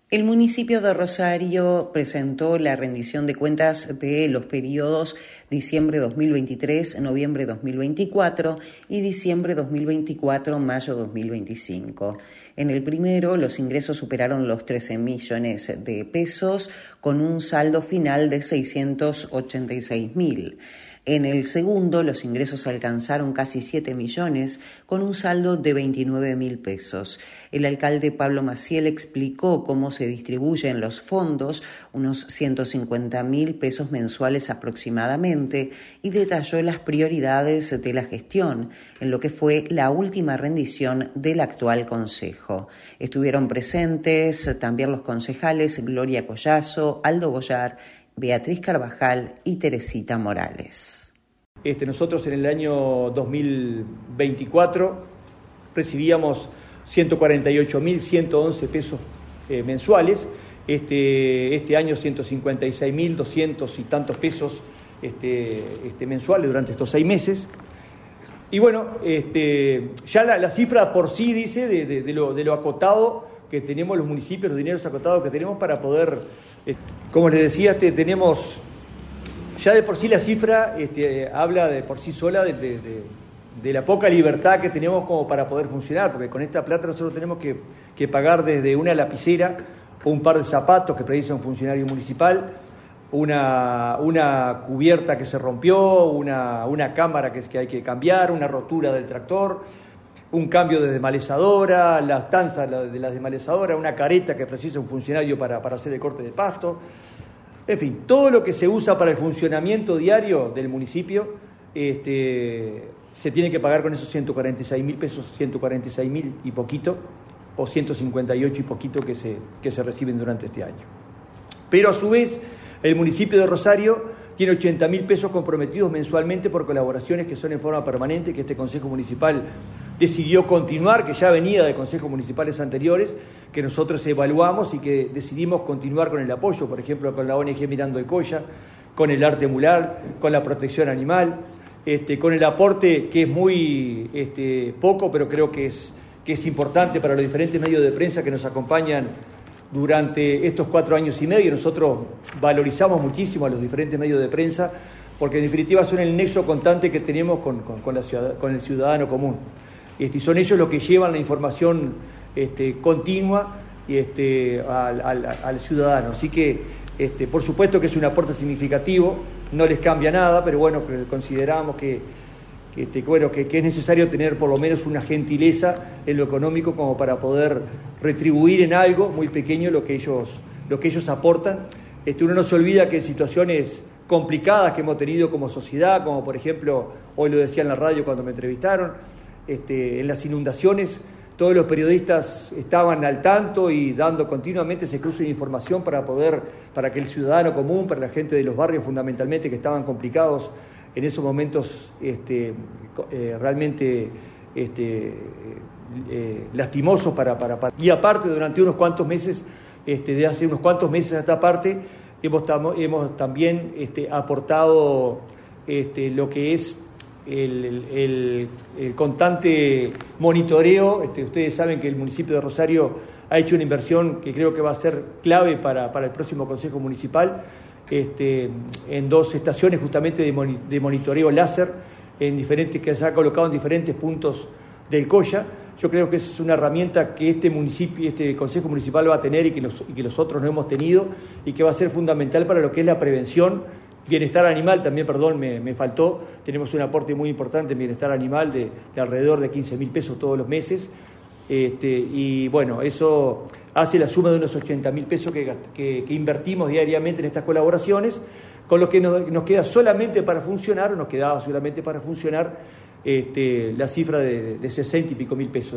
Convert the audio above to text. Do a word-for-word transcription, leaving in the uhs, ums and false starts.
El municipio de Rosario presentó la rendición de cuentas de los periodos diciembre dos mil veintitrés, noviembre dos mil veinticuatro y diciembre dos mil veinticuatro, mayo dos mil veinticinco. En el primero, los ingresos superaron los trece millones de pesos con un saldo final de seiscientos ochenta y seis mil. En el segundo, los ingresos alcanzaron casi siete millones, con un saldo de veintinueve mil pesos. El alcalde Pablo Maciel explicó cómo se distribuyen los fondos, unos ciento cincuenta mil pesos mensuales aproximadamente, y detalló las prioridades de la gestión, en lo que fue la última rendición del actual consejo. Estuvieron presentes también los concejales Gloria Collazo, Aldo Boyar, Beatriz Carvajal y Teresita Morales. Este, nosotros en el año dos mil veinticuatro recibíamos ciento cuarenta y ocho mil ciento once pesos eh, mensuales, este, este año ciento cincuenta y seis mil doscientos y tantos pesos este, este, mensuales durante estos seis meses. Y bueno, este, ya la, la cifra por sí dice de, de, de, lo, de lo acotado que tenemos los municipios, los dineros acotados que tenemos para poder, eh, como les decía, este, tenemos, ya de por sí la cifra este, habla de por sí sola de, de, de, de la poca libertad que tenemos como para poder funcionar, porque con esta plata nosotros tenemos que, que pagar desde una lapicera o un par de zapatos que precisa un funcionario municipal, una, una cubierta que se rompió, una, una cámara que, que hay que cambiar, una rotura del tractor, un cambio de desmalezadora, las tanzas de la desmalezadora, una careta que precisa un funcionario para, para hacer el corte de pasto. En fin, todo lo que se usa para el funcionamiento diario del municipio este, se tiene que pagar con esos ciento cuarenta y seis mil pesos, ciento cuarenta y seis mil y poquito, o ciento cincuenta y ocho y poquito que se, que se reciben durante este año. Pero a su vez, el municipio de Rosario tiene ochenta mil pesos comprometidos mensualmente por colaboraciones que son en forma permanente, que este Consejo Municipal decidió continuar, que ya venía de consejos municipales anteriores, que nosotros evaluamos y que decidimos continuar con el apoyo, por ejemplo, con la O N G Mirando el Colla, con el arte mural, con la protección animal, este, con el aporte que es muy este, poco, pero creo que es, que es importante para los diferentes medios de prensa que nos acompañan durante estos cuatro años y medio. Nosotros valorizamos muchísimo a los diferentes medios de prensa porque en definitiva son el nexo constante que tenemos con, con, con, la ciudad, con el ciudadano común. Este, y son ellos los que llevan la información este, continua y, este, al, al, al ciudadano. Así que, este, por supuesto que es un aporte significativo, no les cambia nada, pero bueno, consideramos que Este, bueno, que, que es necesario tener por lo menos una gentileza en lo económico como para poder retribuir en algo muy pequeño lo que ellos, lo que ellos aportan. Este, uno no se olvida que en situaciones complicadas que hemos tenido como sociedad, como por ejemplo, hoy lo decía en la radio cuando me entrevistaron, este, en las inundaciones, todos los periodistas estaban al tanto y dando continuamente ese cruce de información para poder, para que el ciudadano común, para la gente de los barrios fundamentalmente que estaban complicados en esos momentos este, eh, realmente este, eh, lastimosos para, para, para... Y aparte, durante unos cuantos meses, este, de hace unos cuantos meses a esta parte, hemos, tam- hemos también este, aportado este, lo que es el, el, el, el constante monitoreo. Este, ustedes saben que el municipio de Rosario ha hecho una inversión que creo que va a ser clave para, para el próximo Consejo Municipal, Este, en dos estaciones justamente de, moni- de monitoreo láser en diferentes, que se ha colocado en diferentes puntos del Colla. Yo creo que esa es una herramienta que este municipio, este Consejo Municipal va a tener y que, los, y que nosotros no hemos tenido y que va a ser fundamental para lo que es la prevención, bienestar animal también, perdón, me, me faltó. Tenemos un aporte muy importante en bienestar animal de, de alrededor de quince mil pesos todos los meses. Este, y bueno, eso hace la suma de unos ochenta mil pesos que, que, que invertimos diariamente en estas colaboraciones, con lo que nos, nos queda solamente para funcionar, o nos quedaba solamente para funcionar este, la cifra de, de sesenta y pico mil pesos.